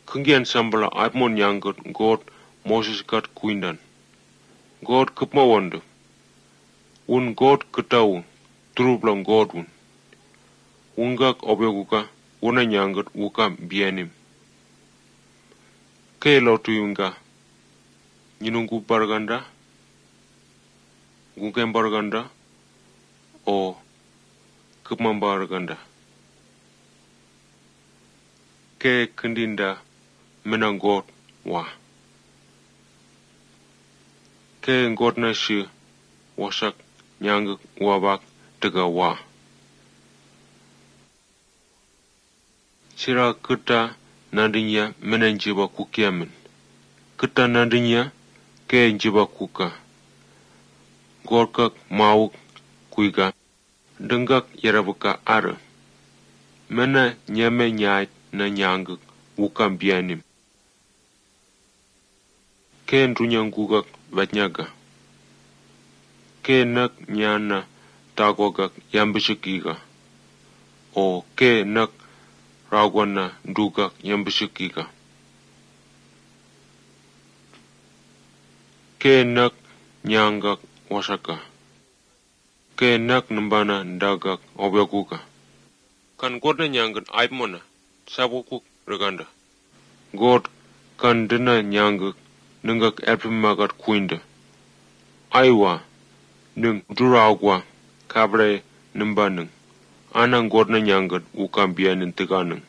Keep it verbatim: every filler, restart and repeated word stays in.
Kengian sambala aipmon yangut God Moses kat kuindan. God kepma wanda. Un God ketau turublang God un. Ungak obyaguka una yangut uka bianim. Ke lautu yunga. Nyinungu barganda. Gungkem barganda. O kepma barganda. Ke kendinda menang God wa. Ke God na shi wasak nyang wabak tega wa. Sira kita nandinya menanjiba kukiamen. Kita nandinya ke njiba kuka. Gorkak mauk kuiga. Dengak yarabuka ara. Mena nyame nyait na nyanguk wukam bianim. Ke ndunyang gugak batnyaga. Ke nak nyana tagogak yambishikiga. O ke nak ragwana ndugak yambishikiga. Ke nak nyangak wasaka. Ke nak nambana ndagak obyaguga. Kan God na nyangan aipmona sabukuk reganda. God kan dina nyangak nungak elpimagat kuinda. Aiwa nung duragwa kabre nimbanung. Anang God na nyangat ukam bianin teganung.